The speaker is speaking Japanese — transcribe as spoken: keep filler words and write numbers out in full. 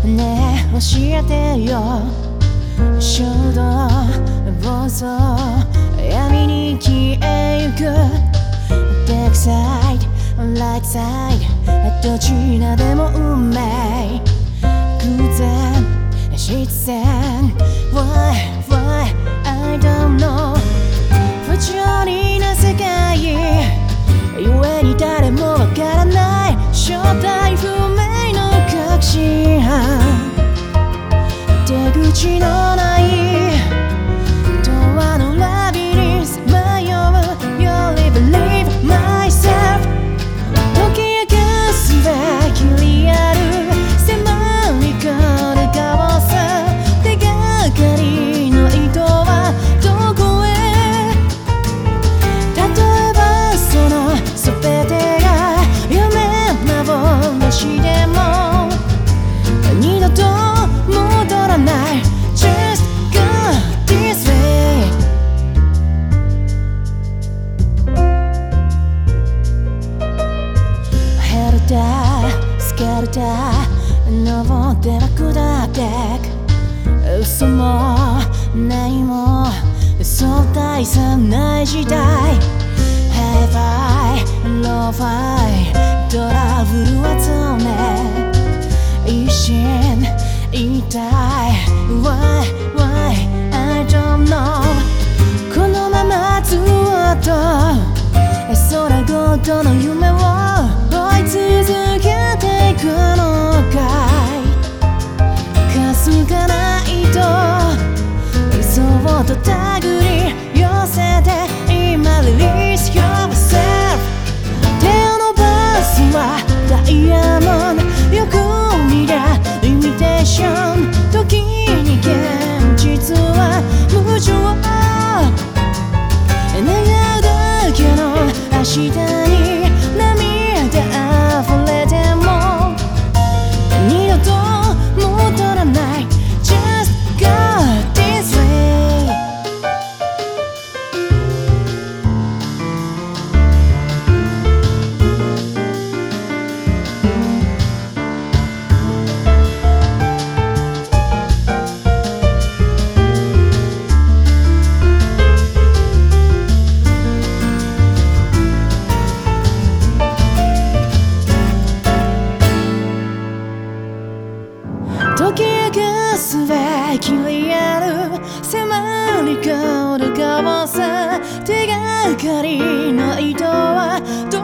ねえ教えてよ衝動暴走闇に消えゆく Dark side light side どちらでも運命偶然必然 Why why I don't know 不条理な世界故に誰もわからない正体不明の確信犯出口のない永遠のラビリンス迷う You believe myself 解き明かすべきリアル迫り来るカオス手がかりの糸はどこへ例えばその全てが夢幻でも二度と戻らない Just go this way ヘルだスケルだ登っては下ってく嘘も何も相対さない時代 High five, low five トラブルは常ね一心痛い Why, why, I don't know このままずっと空ごとの夢を追い続けていくのかいかすかないとそっと手繰り寄せて今 Release yourself 手を伸ばすはダイヤモンドよく見りゃリミテーション時に現実は無情願うだけの明日に涙溢れても二度と戻らない Just go this way 解き明かすべきリアル迫り来るカオス手がかりの糸は